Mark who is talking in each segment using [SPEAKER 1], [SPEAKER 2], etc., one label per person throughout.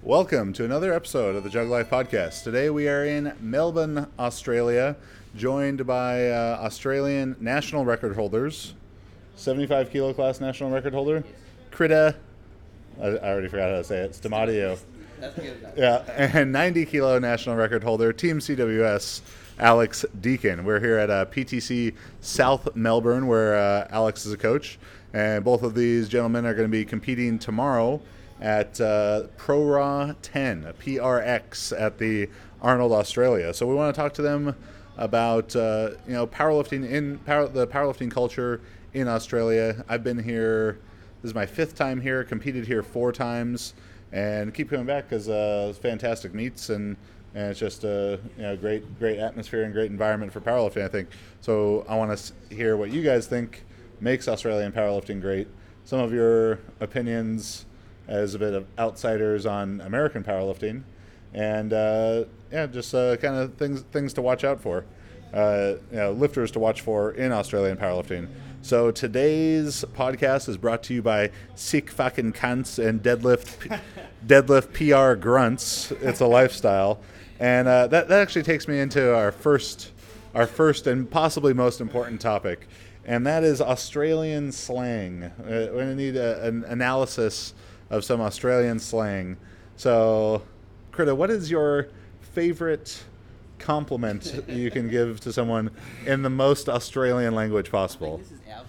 [SPEAKER 1] Welcome to another episode of the Jug Life Podcast. Today we are in Melbourne, Australia, joined by Australian national record holders, 75 kilo class national record holder, Krita, I already forgot how to say it, Stamadio.
[SPEAKER 2] That's good.
[SPEAKER 1] Yeah, and 90 kilo national record holder, Team CWS, Alex Deakin. We're here at PTC South Melbourne, where Alex is a coach, and both of these gentlemen are going to be competing tomorrow at ProRaw 10, PRX, at the Arnold, Australia. So we want to talk to them about powerlifting the powerlifting culture in Australia. I've been here. This is my fifth time here. Competed here 4 times, and keep coming back because it's fantastic meets and it's just a great atmosphere and great environment for powerlifting, I think. So I want to hear what you guys think makes Australian powerlifting great. Some of your opinions as a bit of outsiders on American powerlifting, and just kind of things to watch out for, lifters to watch for in Australian powerlifting. So today's podcast is brought to you by Sick Fucking Cunts and Deadlift PR Grunts. It's a lifestyle, and that actually takes me into our first and possibly most important topic, and that is Australian slang. We're going to need an analysis of some Australian slang. So, Krita, what is your favorite compliment you can give to someone in the most Australian language possible?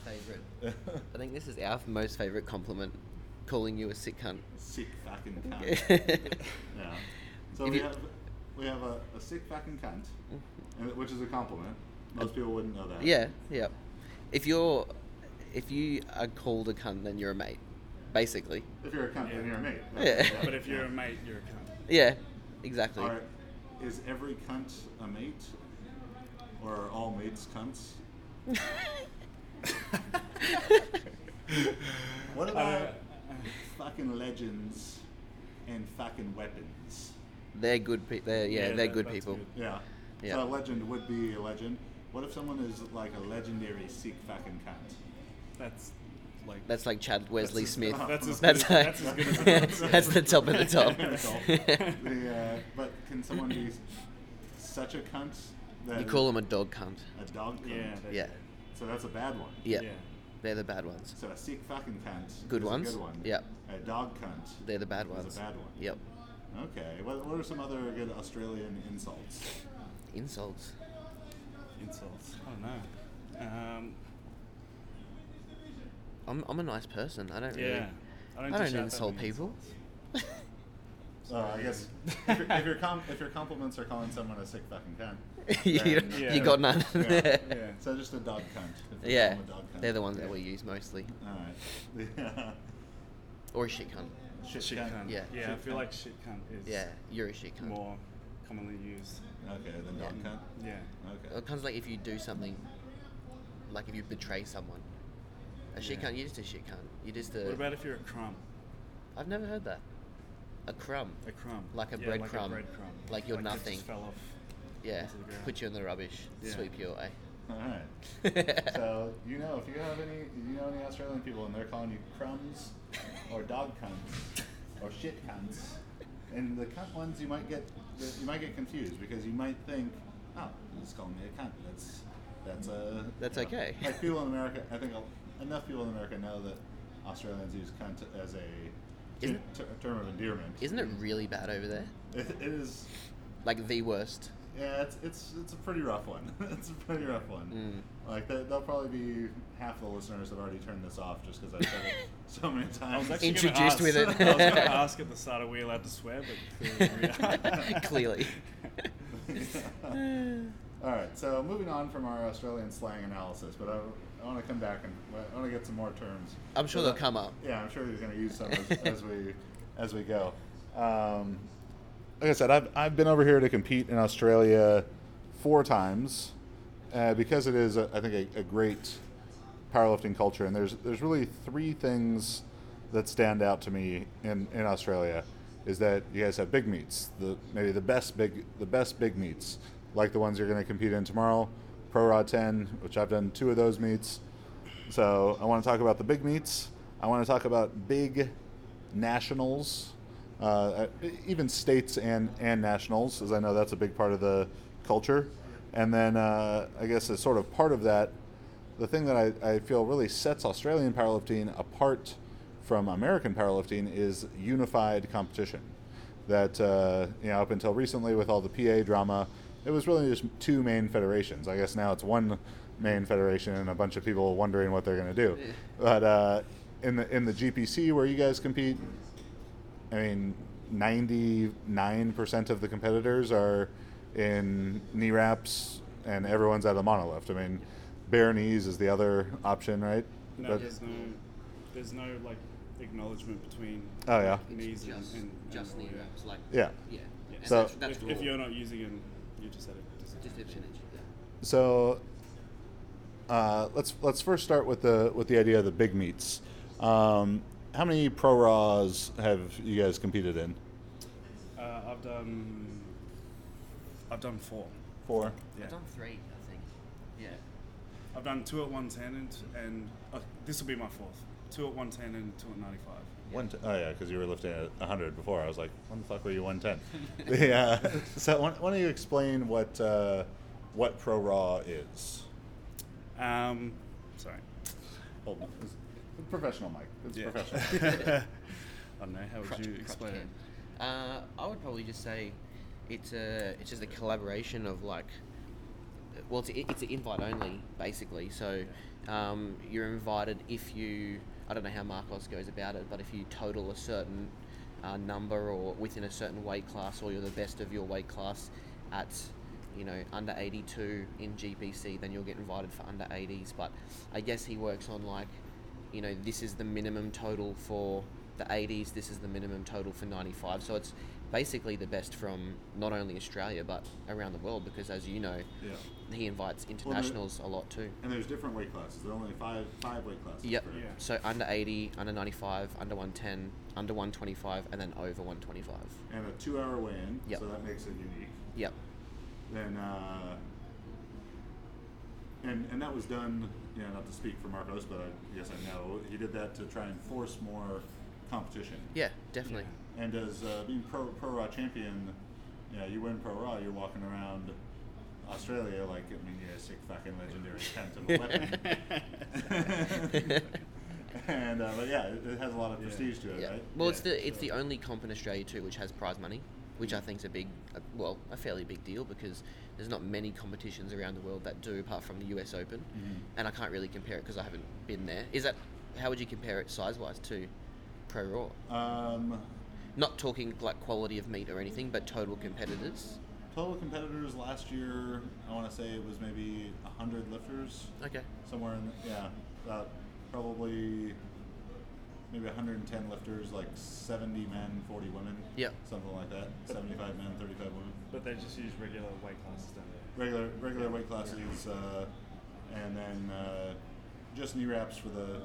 [SPEAKER 2] I think this is our most favourite compliment, calling you a sick cunt.
[SPEAKER 1] Sick fucking cunt. Yeah. So we have a sick fucking cunt, which is a compliment. Most people wouldn't know that.
[SPEAKER 2] Yeah. If you are called a cunt, then you're a mate. Basically.
[SPEAKER 1] If you're a cunt, then you're a mate.
[SPEAKER 2] Yeah.
[SPEAKER 3] But if you're a mate, you're a cunt.
[SPEAKER 2] Yeah, exactly.
[SPEAKER 1] All right. Is every cunt a mate? Or are all mates cunts? What about fucking legends and fucking weapons?
[SPEAKER 2] They're good people. They're good people.
[SPEAKER 3] Good.
[SPEAKER 1] Yeah.
[SPEAKER 2] Yeah.
[SPEAKER 1] So a legend would be a legend. What if someone is like a legendary sick fucking cunt?
[SPEAKER 2] That's like Chad Wesley Smith.
[SPEAKER 3] That's as
[SPEAKER 2] That's
[SPEAKER 3] good as it gets.
[SPEAKER 2] That's the top of the top.
[SPEAKER 1] But can someone be such a cunt that
[SPEAKER 2] You call them a dog cunt.
[SPEAKER 1] a dog cunt?
[SPEAKER 2] Yeah.
[SPEAKER 1] So that's a bad one.
[SPEAKER 2] Yeah. They're the bad ones.
[SPEAKER 1] So a sick fucking cunt
[SPEAKER 2] Good
[SPEAKER 1] is
[SPEAKER 2] ones?
[SPEAKER 1] a good one.
[SPEAKER 2] Yeah.
[SPEAKER 1] A dog cunt
[SPEAKER 2] They're the bad
[SPEAKER 1] is
[SPEAKER 2] ones.
[SPEAKER 1] a bad one.
[SPEAKER 2] Yep.
[SPEAKER 1] Okay. What are some other good Australian insults?
[SPEAKER 2] Insults.
[SPEAKER 3] Insults. I don't know.
[SPEAKER 2] I'm a nice person. I don't
[SPEAKER 3] Yeah.
[SPEAKER 2] really.
[SPEAKER 3] I
[SPEAKER 2] I
[SPEAKER 3] dish
[SPEAKER 2] don't
[SPEAKER 3] out
[SPEAKER 2] insult
[SPEAKER 3] that many
[SPEAKER 2] people.
[SPEAKER 3] insults.
[SPEAKER 1] I guess if your compliments are calling someone a sick fucking cunt,
[SPEAKER 2] you,
[SPEAKER 1] then-
[SPEAKER 3] Yeah.
[SPEAKER 2] you got none.
[SPEAKER 1] Yeah.
[SPEAKER 3] Yeah.
[SPEAKER 1] So just a dog cunt. If you
[SPEAKER 2] Yeah,
[SPEAKER 1] call them a dog cunt.
[SPEAKER 2] they're the ones that
[SPEAKER 1] Okay.
[SPEAKER 2] we use mostly.
[SPEAKER 1] All right. Yeah.
[SPEAKER 2] Or a shit cunt.
[SPEAKER 3] Shit cunt.
[SPEAKER 2] Yeah.
[SPEAKER 3] Yeah, I
[SPEAKER 1] Shit
[SPEAKER 3] feel
[SPEAKER 1] cunt.
[SPEAKER 3] like shit cunt is
[SPEAKER 2] Yeah, you're a shit cunt.
[SPEAKER 3] more commonly used.
[SPEAKER 1] Okay, then dog
[SPEAKER 2] Yeah.
[SPEAKER 1] cunt.
[SPEAKER 3] Yeah.
[SPEAKER 1] Okay.
[SPEAKER 2] It comes like if you do something, like if you betray someone. A shit
[SPEAKER 3] Yeah.
[SPEAKER 2] cunt, you're just a shit cunt. You're just a.
[SPEAKER 3] What about if you're a crumb?
[SPEAKER 2] I've never heard that. A crumb.
[SPEAKER 3] A crumb.
[SPEAKER 2] Like a
[SPEAKER 3] Yeah,
[SPEAKER 2] breadcrumb.
[SPEAKER 3] Like a breadcrumb.
[SPEAKER 2] Like you're
[SPEAKER 3] it
[SPEAKER 2] nothing.
[SPEAKER 3] just fell off.
[SPEAKER 2] Yeah.
[SPEAKER 3] Into the ground.
[SPEAKER 2] Put you in the rubbish.
[SPEAKER 3] Yeah.
[SPEAKER 2] Sweep you away.
[SPEAKER 1] All right. So if you have any Australian people and they're calling you crumbs or dog cunts or shit cunts, and the cunt ones you might get confused because you might think, oh, he's calling me a cunt. That's
[SPEAKER 2] okay.
[SPEAKER 1] Like people in America, I think enough people in America know that Australians use cunt as a term of endearment.
[SPEAKER 2] Isn't it really bad over there?
[SPEAKER 1] It is.
[SPEAKER 2] Like the worst.
[SPEAKER 1] Yeah, it's a pretty rough one. It's a pretty rough one. Like there'll probably be half the listeners have already turned this off just because I've said it so many
[SPEAKER 3] I was
[SPEAKER 1] times.
[SPEAKER 3] actually
[SPEAKER 2] Introduced
[SPEAKER 3] gonna
[SPEAKER 2] with
[SPEAKER 3] ask,
[SPEAKER 2] it.
[SPEAKER 3] I was going to ask at the start, are we allowed to swear? But clearly we are.
[SPEAKER 2] Clearly.
[SPEAKER 1] All right, so moving on from our Australian slang analysis, but I want to come back and I want to get some more terms.
[SPEAKER 2] I'm sure they'll come up.
[SPEAKER 1] Yeah, I'm sure he's going to use some as we go. Like I said, I've been over here to compete in Australia 4 times because it is, I think, a great powerlifting culture. And there's really 3 things that stand out to me in Australia. Is that you guys have big meets, maybe the best big meets, like the ones you're going to compete in tomorrow, ProRaw 10, which I've done 2 of those meets. So I want to talk about the big meets. I want to talk about big nationals even states and nationals, as I know that's a big part of the culture. And then I guess as sort of part of that, the thing that I feel really sets Australian powerlifting apart from American powerlifting is unified competition. That up until recently, with all the PA drama, it was really just two main federations. I guess now it's one main federation and a bunch of people wondering what they're going to do.
[SPEAKER 2] Yeah.
[SPEAKER 1] But in the GPC where you guys compete, I mean, 99% of the competitors are in knee wraps, and everyone's at a monolift. I mean, bare knees is the other option, right?
[SPEAKER 3] No,
[SPEAKER 1] But-
[SPEAKER 3] there's no like acknowledgement between
[SPEAKER 1] Oh yeah.
[SPEAKER 3] knees
[SPEAKER 2] It's
[SPEAKER 3] and
[SPEAKER 2] just knee
[SPEAKER 3] lower.
[SPEAKER 2] wraps, like
[SPEAKER 1] Yeah.
[SPEAKER 2] yeah.
[SPEAKER 3] Yeah.
[SPEAKER 2] And
[SPEAKER 1] So-
[SPEAKER 2] that's
[SPEAKER 3] If
[SPEAKER 2] raw.
[SPEAKER 3] you're not using them, you just had it.
[SPEAKER 2] Just a percentage. Yeah.
[SPEAKER 1] So let's first start with the idea of the big meets. How many pro raws have you guys competed in?
[SPEAKER 3] I've done 4.
[SPEAKER 1] 4.
[SPEAKER 3] Yeah.
[SPEAKER 2] I've done 3, I think. Yeah.
[SPEAKER 3] I've done 2 at 110 and this will be my 4th. 2 at 110 and 2 at 95.
[SPEAKER 1] Oh yeah, because you were lifting at 100 before. I was like, when the fuck were you 110? Yeah. So why don't you explain what pro raw is?
[SPEAKER 3] Sorry.
[SPEAKER 1] Hold on. It's professional, Mike. It's
[SPEAKER 3] Yeah.
[SPEAKER 1] professional.
[SPEAKER 3] I don't know. How would you explain it?
[SPEAKER 2] I would probably just say it's just a collaboration of like, well, it's an invite only basically. So you're invited if you, I don't know how Marcos goes about it, but if you total a certain number or within a certain weight class, or you're the best of your weight class at under 82 in GPC, then you'll get invited for under 80s. But I guess he works on like, this is the minimum total for the 80s, this is the minimum total for 95. So it's basically the best from not only Australia but around the world, because as you know,
[SPEAKER 1] Yeah.
[SPEAKER 2] he invites internationals a lot too.
[SPEAKER 1] And there's different weight classes. There are only five weight classes.
[SPEAKER 2] Yep.
[SPEAKER 3] Yeah.
[SPEAKER 2] So under 80, under 95, under 110, under 125, and then over 125.
[SPEAKER 1] And a 2-hour weigh-in.
[SPEAKER 2] Yep.
[SPEAKER 1] So that makes it unique.
[SPEAKER 2] Yep.
[SPEAKER 1] Then and that was done, not to speak for Marcos, but I guess I know he did that to try and force more competition.
[SPEAKER 2] Yeah, definitely.
[SPEAKER 1] And as being pro raw champion, you win pro raw, you're walking around Australia like, you're a sick fucking legendary tent of a weapon. And but yeah, it has a lot of prestige to it,
[SPEAKER 2] Yeah.
[SPEAKER 1] right?
[SPEAKER 2] Well,
[SPEAKER 1] Yeah,
[SPEAKER 2] it's
[SPEAKER 1] so-
[SPEAKER 2] the only comp in Australia too which has prize money, which I think is a fairly big deal, because there's not many competitions around the world that do, apart from the US Open, and I can't really compare it because I haven't been there. How would you compare it size-wise to pro raw? Not talking like quality of meat or anything, but total competitors.
[SPEAKER 1] Total competitors last year, I want to say it was maybe 100 lifters.
[SPEAKER 2] Okay.
[SPEAKER 1] Somewhere in, probably maybe 110 lifters, like 70 men, 40 women.
[SPEAKER 2] Yep.
[SPEAKER 1] Something like that. 75 men, 35 women.
[SPEAKER 3] But they just use regular weight classes, don't they?
[SPEAKER 1] Regular weight classes, and then just knee wraps for the,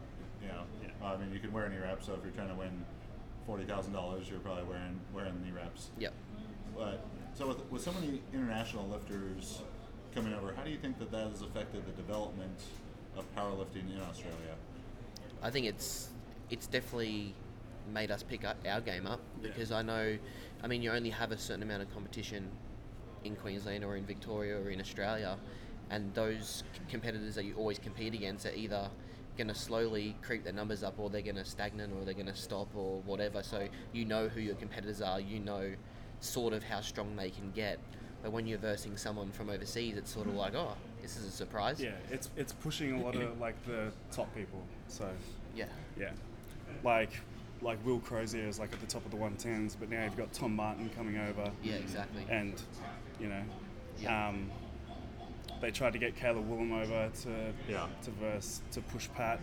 [SPEAKER 1] I mean, you can wear knee wraps, so if you're trying to win $40,000, you're probably wearing knee wraps.
[SPEAKER 2] Yep.
[SPEAKER 1] But so with so many international lifters coming over, how do you think that has affected the development of powerlifting in Australia?
[SPEAKER 2] I think it's definitely made us pick up our game up, because I mean, you only have a certain amount of competition in Queensland or in Victoria or in Australia, and those competitors that you always compete against are either going to slowly creep their numbers up, or they're going to stagnate, or they're going to stop, or whatever. So you know who your competitors are, sort of how strong they can get. But when you're versing someone from overseas, it's sort of like, oh, this is a surprise.
[SPEAKER 3] Yeah, it's pushing a lot of like the top people. So
[SPEAKER 2] Yeah.
[SPEAKER 3] yeah, like Will Crozier is like at the top of the 110s, but now you've got Tom Martin coming over.
[SPEAKER 2] Yeah, exactly.
[SPEAKER 3] And
[SPEAKER 2] Yeah.
[SPEAKER 3] they tried to get Caleb Willem over
[SPEAKER 1] Yeah.
[SPEAKER 3] to push Pat.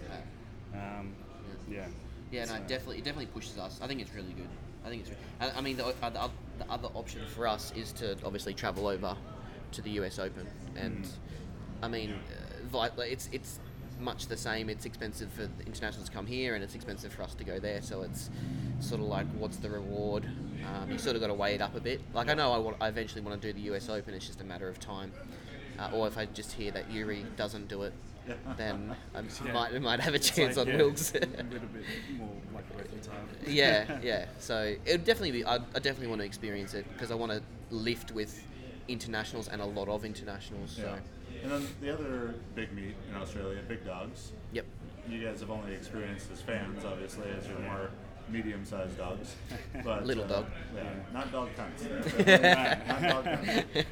[SPEAKER 3] Yeah.
[SPEAKER 2] Yeah, no,
[SPEAKER 3] So-
[SPEAKER 2] it definitely pushes us. I think it's really good. I mean, the other option for us is to obviously travel over to the US Open, and I mean, it's much the same. It's expensive for the internationals to come here, and it's expensive for us to go there. So it's sort of like, what's the reward? You sort of got to weigh it up a bit. Like, I know I eventually want to do the US Open. It's just a matter of time. Or if I just hear that Yuri doesn't do it, then I
[SPEAKER 3] Yeah.
[SPEAKER 2] might have a
[SPEAKER 3] It's
[SPEAKER 2] chance
[SPEAKER 3] like,
[SPEAKER 2] on
[SPEAKER 3] yeah,
[SPEAKER 2] Wilkes.
[SPEAKER 3] a little bit more like a working time.
[SPEAKER 2] Yeah. So it would definitely be. I definitely want to experience it because I want to lift with internationals and a lot of internationals. So
[SPEAKER 1] And then the other big meet in Australia, Big Dogs.
[SPEAKER 2] yep.
[SPEAKER 1] You guys have only experienced as fans, obviously, as you're more medium-sized dogs. But,
[SPEAKER 2] Little dog.
[SPEAKER 1] Yeah, not dog cunts. Not dog cunts.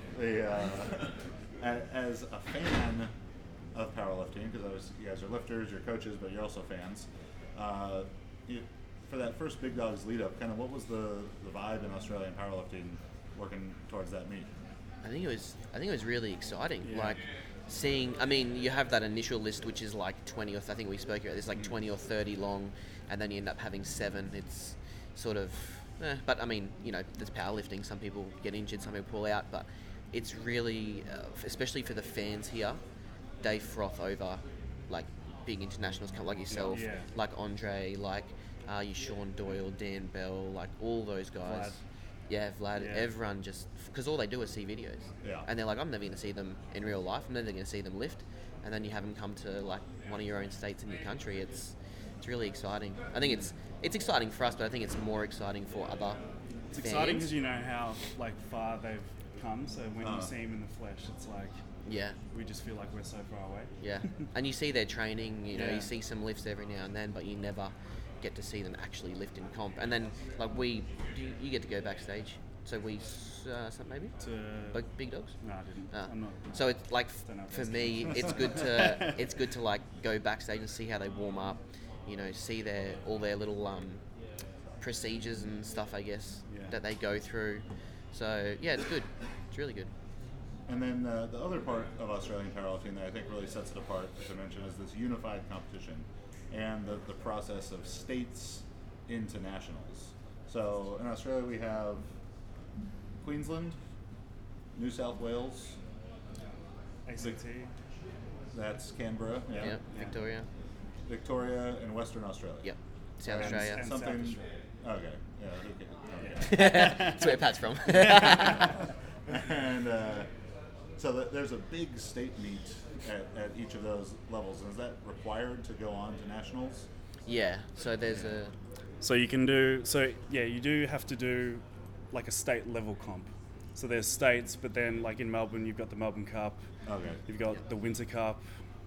[SPEAKER 1] As a fan of powerlifting, because you guys are lifters, you're coaches, but you're also fans. For that first Big Dogs lead-up, kind of what was the vibe in Australian powerlifting working towards that meet?
[SPEAKER 2] I think it was really exciting.
[SPEAKER 3] Yeah.
[SPEAKER 2] Like seeing, I mean, you have that initial list which is like 20 or I think we spoke about this, like 20 or 30 long, and then you end up having 7. It's sort of, but I mean, you know, there's powerlifting. Some people get injured, some people pull out, but it's really, especially for the fans here, they froth over like big internationals come like yourself,
[SPEAKER 3] Yeah.
[SPEAKER 2] like Andre, like you Sean Doyle, Dan Bell, like all those guys.
[SPEAKER 3] Vlad.
[SPEAKER 2] Yeah, Vlad,
[SPEAKER 3] Yeah.
[SPEAKER 2] everyone just, because all they do is see videos.
[SPEAKER 1] Yeah.
[SPEAKER 2] And they're like, I'm never going to see them in real life. I'm never going to see them lift. And then you have them come to like one of your own states in your country. It's really exciting. I think it's exciting for us, but I think it's more exciting for other
[SPEAKER 3] It's
[SPEAKER 2] fans.
[SPEAKER 3] exciting because you know how like far they've come. So when you see them in the flesh, it's like
[SPEAKER 2] Yeah,
[SPEAKER 3] we just feel like we're so far away.
[SPEAKER 2] yeah. And you see their training, you know,
[SPEAKER 3] Yeah.
[SPEAKER 2] you see some lifts every now and then, but you never get to see them actually lift in comp. And then like you get to go backstage. So maybe?
[SPEAKER 3] To
[SPEAKER 2] Big Dogs?
[SPEAKER 3] no, I didn't.
[SPEAKER 2] Ah.
[SPEAKER 3] I'm not.
[SPEAKER 2] So it's like
[SPEAKER 3] Don't know if
[SPEAKER 2] for
[SPEAKER 3] that's
[SPEAKER 2] me,
[SPEAKER 3] good.
[SPEAKER 2] it's good to like go backstage and see how they warm up. You know, see all their little procedures and stuff. I guess
[SPEAKER 3] Yeah.
[SPEAKER 2] that they go through. So yeah, it's good. It's really good.
[SPEAKER 1] And then the other part of Australian powerlifting that I think really sets it apart, as I mentioned, is this unified competition and the process of states into nationals. So in Australia we have Queensland, New South Wales,
[SPEAKER 3] ACT.
[SPEAKER 1] that's Canberra,
[SPEAKER 2] Yeah,
[SPEAKER 3] Yeah.
[SPEAKER 2] Victoria.
[SPEAKER 1] Victoria, and Western Australia.
[SPEAKER 2] Yep, South
[SPEAKER 1] And
[SPEAKER 2] Australia.
[SPEAKER 3] and
[SPEAKER 1] something.
[SPEAKER 3] South Australia.
[SPEAKER 1] Okay. Yeah. Okay.
[SPEAKER 2] That's where Pat's from.
[SPEAKER 1] And so there's a big state meet at each of those levels. And is that required to go on to nationals?
[SPEAKER 2] Yeah. So there's a
[SPEAKER 3] So you can do. So yeah, you do have to do like a state level comp. So there's states, but then like in Melbourne, you've got the Melbourne Cup.
[SPEAKER 1] Okay.
[SPEAKER 3] You've got the Winter Cup,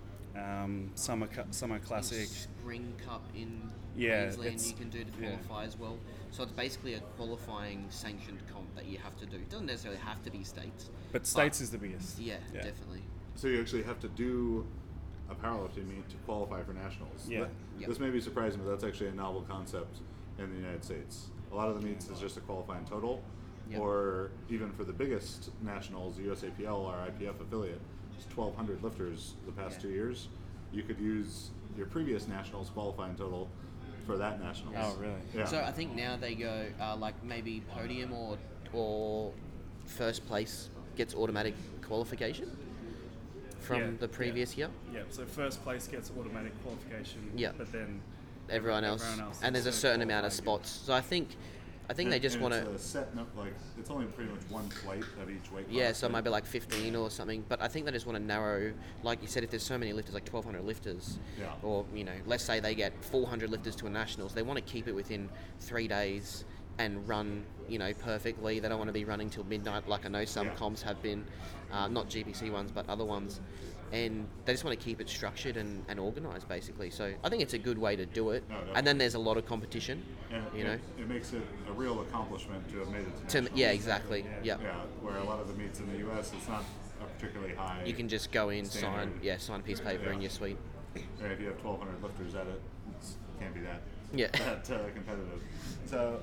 [SPEAKER 3] Summer Classic.
[SPEAKER 2] Spring Cup in
[SPEAKER 3] Yeah,
[SPEAKER 2] Queensland
[SPEAKER 3] it's-
[SPEAKER 2] you can do to
[SPEAKER 3] yeah.
[SPEAKER 2] qualify as well. So it's basically a qualifying sanctioned comp that you have to do. It doesn't necessarily have to be states.
[SPEAKER 3] But states is the biggest.
[SPEAKER 2] Yeah, definitely.
[SPEAKER 1] So you actually have to do a powerlifting meet to qualify for nationals.
[SPEAKER 3] Yeah.
[SPEAKER 2] Yeah.
[SPEAKER 1] This may be surprising, but that's actually a novel concept in the United States. A lot of the meets is just a qualifying total,
[SPEAKER 2] Yep.
[SPEAKER 1] or even for the biggest nationals, the USAPL, our IPF affiliate, it's 1,200 lifters the past
[SPEAKER 2] Yeah.
[SPEAKER 1] 2 years. You could use your previous nationals qualifying total for that nationals.
[SPEAKER 3] Oh, really?
[SPEAKER 1] Yeah.
[SPEAKER 2] So I think now they go like maybe podium or first place gets automatic qualification from
[SPEAKER 3] Yeah,
[SPEAKER 2] the previous year.
[SPEAKER 3] Yeah. So first place gets automatic qualification.
[SPEAKER 2] Yeah.
[SPEAKER 3] But then
[SPEAKER 2] Everyone else, and there's a
[SPEAKER 3] needs to
[SPEAKER 2] certain amount of
[SPEAKER 3] qualify
[SPEAKER 2] spots. So I think they just want
[SPEAKER 1] It's
[SPEAKER 2] to.
[SPEAKER 1] a set, like it's only pretty much one flight of each weight class.
[SPEAKER 2] Yeah, so it
[SPEAKER 1] right?
[SPEAKER 2] might be like 15 or something. But I think they just want to narrow, like you said, if there's so many lifters, like 1,200 lifters,
[SPEAKER 1] Yeah.
[SPEAKER 2] or, you know, let's say they get 400 lifters to a nationals, they want to keep it within 3 days and run, you know, perfectly. They don't want to be running till midnight, like I know some
[SPEAKER 1] Yeah.
[SPEAKER 2] comps have been, not GBC ones, but other ones. And they just want to keep it structured and organised, basically. So I think it's a good way to do it.
[SPEAKER 1] No,
[SPEAKER 2] And then there's a lot of competition,
[SPEAKER 1] And
[SPEAKER 2] you know.
[SPEAKER 1] it makes it a real accomplishment to have made it to
[SPEAKER 2] To,
[SPEAKER 1] nationals.
[SPEAKER 2] yeah, exactly. Yeah.
[SPEAKER 1] Yeah, where a lot of the meets in the U.S. it's not a particularly high.
[SPEAKER 2] You can just go in,
[SPEAKER 1] Standard.
[SPEAKER 2] sign a piece of paper,
[SPEAKER 1] Yeah.
[SPEAKER 2] and you're sweet.
[SPEAKER 1] And if you have 1,200 lifters at it, it can't be that
[SPEAKER 2] Yeah.
[SPEAKER 1] that competitive. So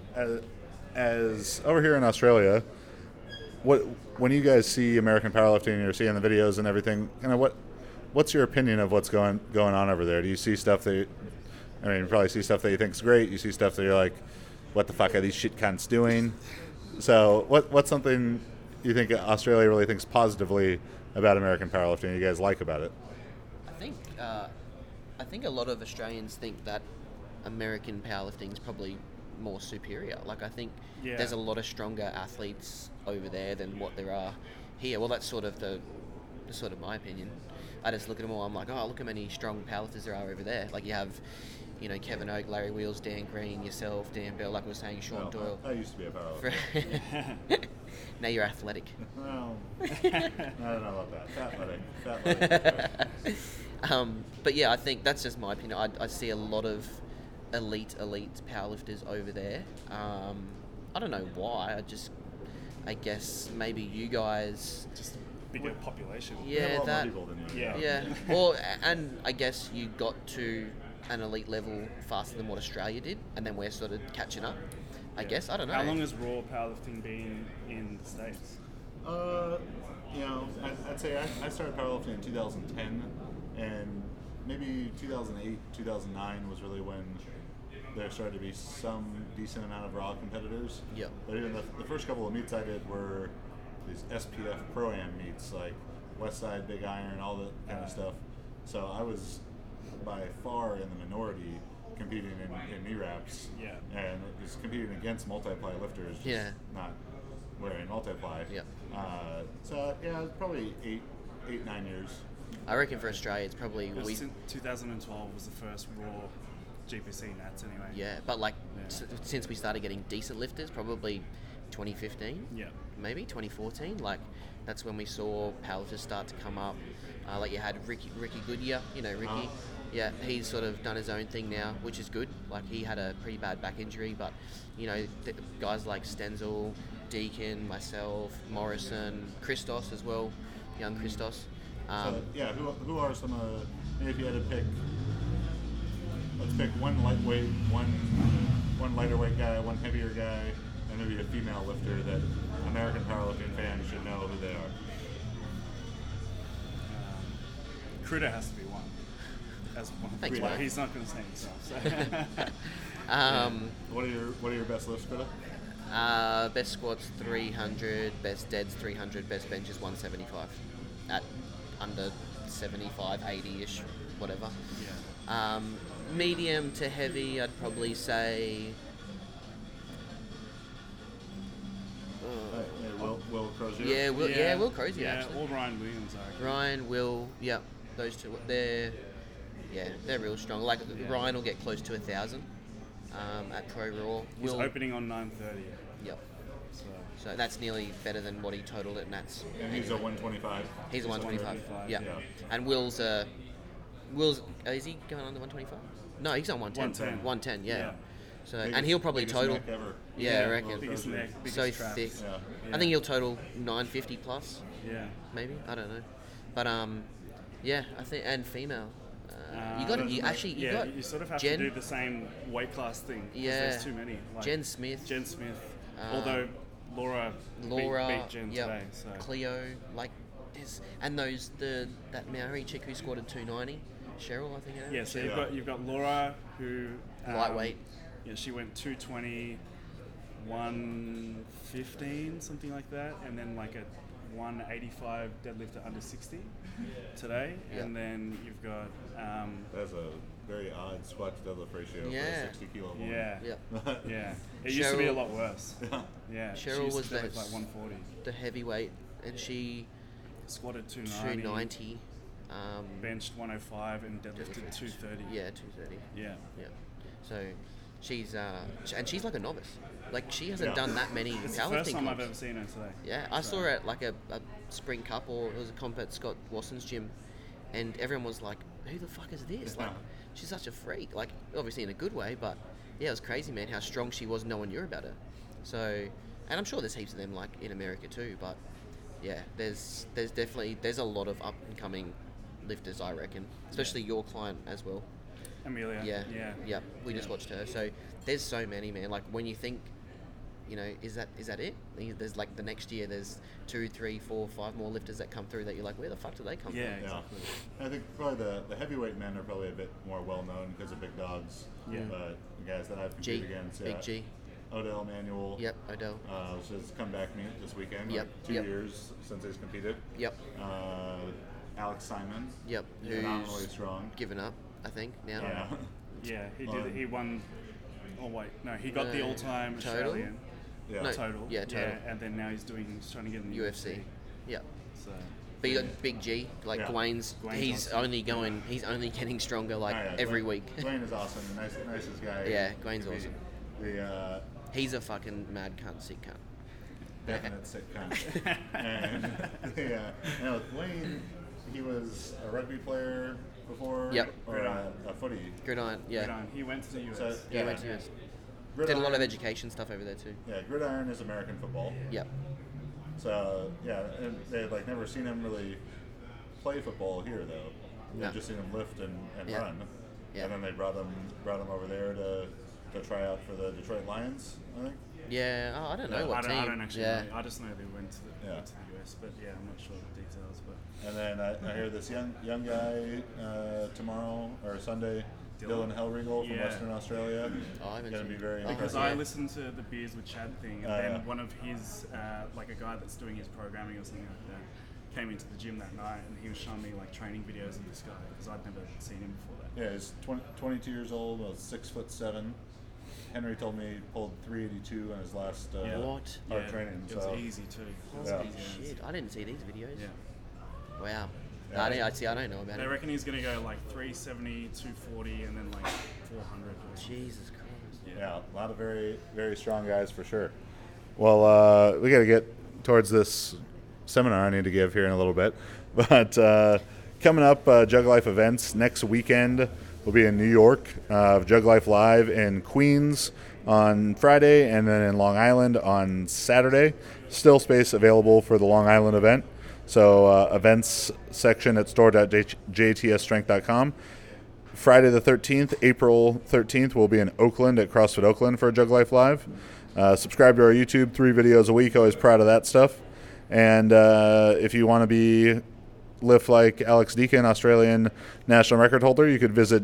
[SPEAKER 1] as over here in Australia, when you guys see American powerlifting, and you're seeing the videos and everything, kind of what's your opinion of what's going on over there? Do you see stuff that you probably see stuff that you think is great. You see stuff that you're like, what the fuck are these shit cunts doing? So what's something you think Australia really thinks positively about American powerlifting? You guys like about it?
[SPEAKER 2] I think a lot of Australians think that American powerlifting is probably more superior. Like I think
[SPEAKER 3] Yeah.
[SPEAKER 2] there's a lot of stronger athletes over there than what there are here. Well, that's sort of my opinion. I just look at them all. I'm like, oh, look how many strong powerlifters there are over there. Like you have, you know, Kevin Oak, Larry Wheels, Dan Green, yourself, Dan Bell, like I was saying, Sean Doyle.
[SPEAKER 1] I used to be a powerlifter.
[SPEAKER 2] Now you're athletic.
[SPEAKER 1] Well, I don't know about that. Fat athletic.
[SPEAKER 2] But yeah, I think that's just my opinion. I see a lot of elite powerlifters over there. I don't know why. I guess maybe you guys.
[SPEAKER 3] Just bigger population.
[SPEAKER 1] We have a
[SPEAKER 2] Yeah,
[SPEAKER 1] lot
[SPEAKER 2] that.
[SPEAKER 1] more people than you.
[SPEAKER 3] Yeah.
[SPEAKER 2] Yeah. Well, and I guess you got to an elite level faster than what Australia did, and then we're sort of catching up. I guess I don't know.
[SPEAKER 3] How long has raw powerlifting been in the States?
[SPEAKER 1] You know, I'd say I started powerlifting in 2010, and maybe 2008, 2009 was really when there started to be some decent amount of raw competitors.
[SPEAKER 2] Yep.
[SPEAKER 1] But even the first couple of meets I did were these SPF Pro-Am meets, like Westside, Big Iron, all that kind of stuff. So I was by far in the minority competing in knee wraps.
[SPEAKER 3] Yeah.
[SPEAKER 1] And was competing against multiply lifters, just
[SPEAKER 2] Yeah.
[SPEAKER 1] not wearing multiply.
[SPEAKER 2] Yep.
[SPEAKER 1] So yeah, probably 8-9 years.
[SPEAKER 2] I reckon for Australia, it's probably
[SPEAKER 3] It was 2012 was the first raw GPC Nats anyway.
[SPEAKER 2] yeah. But like
[SPEAKER 3] Yeah.
[SPEAKER 2] since we started getting decent lifters, probably 2015.
[SPEAKER 3] Yeah.
[SPEAKER 2] Maybe 2014. Like that's when we saw powerlifters start to come up. Like you had Ricky Goodyear. You know Ricky. Yeah, he's sort of done his own thing now, which is good. Like he had a pretty bad back injury, but you know guys like Stenzel, Deacon, myself, Morrison, Christos as well, young Christos.
[SPEAKER 1] So yeah, who are some of maybe if you had to pick? Let's pick one lightweight, one lighter weight guy, one heavier guy, and maybe a female lifter that American powerlifting fans should know who they are.
[SPEAKER 3] Critter has to be one. As one.
[SPEAKER 2] Thanks,
[SPEAKER 3] Well,
[SPEAKER 2] mate.
[SPEAKER 3] he's not going to say himself. So.
[SPEAKER 1] What are your best lifts, Greta?
[SPEAKER 2] Best squats 300, best deads 300, best benches 175 at under 75, 80-ish, whatever.
[SPEAKER 3] Yeah.
[SPEAKER 2] Medium to heavy, I'd probably say.
[SPEAKER 1] Will Crozier.
[SPEAKER 2] Yeah, Will Crozier
[SPEAKER 3] Yeah,
[SPEAKER 2] actually.
[SPEAKER 3] or Ryan Williams, I reckon.
[SPEAKER 2] Ryan, Will, yeah, those two. They're real strong. Like Ryan will get close to 1,000 at Pro Raw.
[SPEAKER 3] He's
[SPEAKER 2] Will,
[SPEAKER 3] opening on 9:30.
[SPEAKER 2] yep.
[SPEAKER 3] So
[SPEAKER 2] So that's nearly better than what he totaled at Nats.
[SPEAKER 1] And he's a 125.
[SPEAKER 2] He's a 125.
[SPEAKER 3] 125,
[SPEAKER 2] Yeah.
[SPEAKER 1] yeah.
[SPEAKER 2] And Will's is he going on the 125? No, he's on 110.
[SPEAKER 3] 110.
[SPEAKER 2] 110, yeah.
[SPEAKER 3] Yeah.
[SPEAKER 2] So and he'll probably
[SPEAKER 1] biggest
[SPEAKER 2] total.
[SPEAKER 1] neck ever.
[SPEAKER 2] Yeah, I reckon.
[SPEAKER 3] Biggest neck, biggest
[SPEAKER 2] So
[SPEAKER 3] traps.
[SPEAKER 2] thick.
[SPEAKER 1] Yeah.
[SPEAKER 2] I think he'll total 950 plus,
[SPEAKER 3] Yeah.
[SPEAKER 2] maybe. I don't know, but yeah, I think and female. You got you
[SPEAKER 3] yeah,
[SPEAKER 2] got
[SPEAKER 3] you sort of have
[SPEAKER 2] Jen,
[SPEAKER 3] to do the same weight class thing. 'Cause
[SPEAKER 2] Yeah.
[SPEAKER 3] There's too many. Like
[SPEAKER 2] Jen Smith.
[SPEAKER 3] Jen Smith. Although Laura beat Jen
[SPEAKER 2] yep,
[SPEAKER 3] today. So.
[SPEAKER 2] Cleo, like this, and that Maori chick who squatted 290, Cheryl, I think. Her name
[SPEAKER 3] Yeah,
[SPEAKER 2] is.
[SPEAKER 3] so
[SPEAKER 1] Yeah.
[SPEAKER 3] you've got Laura who
[SPEAKER 2] Lightweight.
[SPEAKER 3] Yeah, she went 220, 115, something like that, and then like a 185 deadlifter under 60 today,
[SPEAKER 2] Yeah.
[SPEAKER 3] and then you've got
[SPEAKER 1] That's a very odd squat to deadlift ratio for
[SPEAKER 2] Yeah.
[SPEAKER 1] a 60 kilo woman.
[SPEAKER 3] yeah,
[SPEAKER 2] Yeah.
[SPEAKER 3] yeah. It used to be a
[SPEAKER 2] Cheryl-
[SPEAKER 3] lot worse. Yeah, she
[SPEAKER 2] Cheryl
[SPEAKER 3] used
[SPEAKER 2] was
[SPEAKER 3] to deadlift
[SPEAKER 2] the-
[SPEAKER 3] like 140,
[SPEAKER 2] The heavyweight, and she
[SPEAKER 3] squatted 290,
[SPEAKER 2] 290.
[SPEAKER 3] benched 105, and deadlifted 230.
[SPEAKER 2] Yeah, 230.
[SPEAKER 3] Yeah.
[SPEAKER 2] Yeah. So she's and she's like a novice. Like she hasn't
[SPEAKER 1] Yeah.
[SPEAKER 2] done that many
[SPEAKER 3] It's the first
[SPEAKER 2] powerlifting
[SPEAKER 3] time I've
[SPEAKER 2] comps.
[SPEAKER 3] ever seen her today.
[SPEAKER 2] Yeah, I
[SPEAKER 3] So-
[SPEAKER 2] saw her at like a spring cup, or it was a comp at Scott Watson's gym, and everyone was like, "Who the fuck is this?" Like, she's such a freak. Like, obviously in a good way, but yeah, it was crazy, man. How strong she was. No one knew about her. So, and I'm sure there's heaps of them like in America too. But yeah, there's definitely a lot of up and coming lifters, I reckon. Especially your client as well.
[SPEAKER 3] Amelia.
[SPEAKER 2] Yeah.
[SPEAKER 3] Yeah.
[SPEAKER 2] We just watched her. So there's so many, man. Like when you think, you know, is that it? There's like the next year there's 2, 3, 4, 5 more lifters that come through that you're like, where the fuck do they come
[SPEAKER 3] Yeah,
[SPEAKER 2] from?
[SPEAKER 3] exactly.
[SPEAKER 1] I think probably the heavyweight men are probably a bit more well known because of big dogs.
[SPEAKER 3] Yeah.
[SPEAKER 1] But the guys that I've
[SPEAKER 2] G,
[SPEAKER 1] competed against,
[SPEAKER 2] Big G.
[SPEAKER 1] Odell Manuel.
[SPEAKER 2] Yep, Odell.
[SPEAKER 1] Which has come back meet this weekend.
[SPEAKER 2] Yep,
[SPEAKER 1] Like 2
[SPEAKER 2] yep.
[SPEAKER 1] years since he's competed.
[SPEAKER 2] Yep,
[SPEAKER 1] Alex Simon.
[SPEAKER 2] yep.
[SPEAKER 1] Phenomenally
[SPEAKER 2] Who's
[SPEAKER 1] strong.
[SPEAKER 2] given up, I think, now.
[SPEAKER 1] Yeah.
[SPEAKER 3] Yeah, he
[SPEAKER 1] Um,
[SPEAKER 3] did. He won. Oh wait, no, he got the
[SPEAKER 2] No,
[SPEAKER 3] all-time
[SPEAKER 2] total?
[SPEAKER 3] Australian
[SPEAKER 1] Yeah.
[SPEAKER 2] No.
[SPEAKER 3] total.
[SPEAKER 2] Yeah, total.
[SPEAKER 3] and then now he's trying to get in the
[SPEAKER 2] UFC. Yep.
[SPEAKER 3] So
[SPEAKER 2] Big G, like
[SPEAKER 1] Yeah.
[SPEAKER 2] Dwayne's,
[SPEAKER 3] Dwayne's
[SPEAKER 2] he's only getting stronger like
[SPEAKER 1] Oh, yeah,
[SPEAKER 2] every
[SPEAKER 1] Dwayne-
[SPEAKER 2] week.
[SPEAKER 1] Dwayne is awesome. Nicest guy.
[SPEAKER 2] Yeah, Dwayne's
[SPEAKER 1] The-
[SPEAKER 2] awesome.
[SPEAKER 1] The
[SPEAKER 2] He's a fucking mad cunt, sick cunt.
[SPEAKER 1] definite sick cunt. And yeah, now Dwayne, he was a rugby player before,
[SPEAKER 2] Yep.
[SPEAKER 1] or a footy.
[SPEAKER 2] Gridiron, yeah.
[SPEAKER 3] Gridiron. He went to the US.
[SPEAKER 1] So,
[SPEAKER 2] He went to US. Did a
[SPEAKER 1] Gridiron-
[SPEAKER 2] lot of education stuff over there too.
[SPEAKER 1] Yeah, gridiron is American football.
[SPEAKER 2] Yep.
[SPEAKER 1] So yeah, and they had like never seen him really play football here though. They'd
[SPEAKER 2] No.
[SPEAKER 1] just seen him lift and
[SPEAKER 2] Yeah.
[SPEAKER 1] run.
[SPEAKER 2] Yeah.
[SPEAKER 1] And then they brought him over there to try out for the Detroit Lions, I think.
[SPEAKER 2] Yeah, I don't know
[SPEAKER 1] Yeah,
[SPEAKER 2] what team.
[SPEAKER 3] I don't actually
[SPEAKER 2] yeah.
[SPEAKER 3] know. I just know they went to
[SPEAKER 1] Yeah.
[SPEAKER 3] the US, but yeah, I'm not sure the details. But
[SPEAKER 1] And then I hear this young guy tomorrow or Sunday, Dylan Hellriegel from
[SPEAKER 3] Yeah.
[SPEAKER 1] Western Australia.
[SPEAKER 2] Oh, I haven't
[SPEAKER 1] Gonna
[SPEAKER 2] seen
[SPEAKER 1] be
[SPEAKER 2] it.
[SPEAKER 1] very
[SPEAKER 2] Oh,
[SPEAKER 3] because
[SPEAKER 1] interesting.
[SPEAKER 3] I listened to the Beers with Chad thing, and then
[SPEAKER 1] yeah.
[SPEAKER 3] one of his, like a guy that's doing his programming or something like that, came into the gym that night, and he was showing me like training videos of this guy because I'd never seen him before that.
[SPEAKER 1] Yeah, he's 22 years old, 6'7". Henry told me he pulled 382 in his last
[SPEAKER 3] Yeah.
[SPEAKER 2] What?
[SPEAKER 1] hard training.
[SPEAKER 3] It was
[SPEAKER 1] So
[SPEAKER 3] easy too.
[SPEAKER 1] Yeah.
[SPEAKER 2] Holy shit! I didn't see these videos.
[SPEAKER 3] Yeah.
[SPEAKER 2] Wow.
[SPEAKER 1] Yeah.
[SPEAKER 2] I don't know about
[SPEAKER 3] They
[SPEAKER 2] it.
[SPEAKER 3] reckon he's gonna go like 370, 240, and then like 400.
[SPEAKER 2] Jesus Christ.
[SPEAKER 1] yeah, a lot of very very strong guys for sure. Well, we got to get towards this seminar I need to give here in a little bit, but coming up, Jug Life events next weekend. We'll be in New York, Jug Life Live in Queens on Friday, and then in Long Island on Saturday. Still space available for the Long Island event. So events section at store.jtsstrength.com. Friday the 13th, April 13th, we'll be in Oakland at CrossFit Oakland for Jug Life Live. Subscribe to our YouTube, 3 videos a week. Always proud of that stuff. And if you want to be lift like Alex Deakin, Australian national record holder, you could visit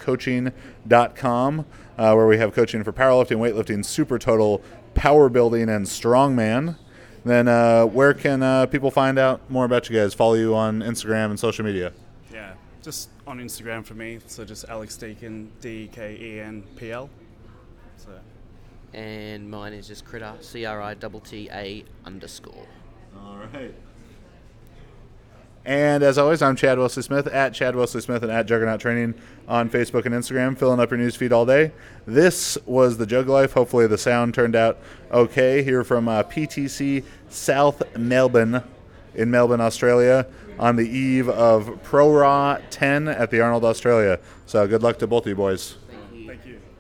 [SPEAKER 1] juggernautcoaching.com, where we have coaching for powerlifting, weightlifting, super total, power building, and strongman. Then where can people find out more about you guys? Follow you on Instagram and social media.
[SPEAKER 3] Yeah, just on Instagram for me. So just Alex Deakin, DEKENPL. So
[SPEAKER 2] And mine is just Critter, CRITTA_.
[SPEAKER 1] All right. And as always, I'm Chad Wesley Smith, at Chad Wesley Smith and at Juggernaut Training on Facebook and Instagram, filling up your newsfeed all day. This was the Jug Life. Hopefully the sound turned out okay here from PTC South Melbourne in Melbourne, Australia, on the eve of Pro Raw 10 at the Arnold Australia. So good luck to both of you boys.
[SPEAKER 2] Thank you.
[SPEAKER 3] thank you.